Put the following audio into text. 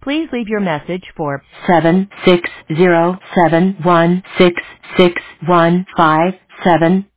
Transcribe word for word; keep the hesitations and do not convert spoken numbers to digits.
Please leave your message for seven six zero seven one six six one five seven.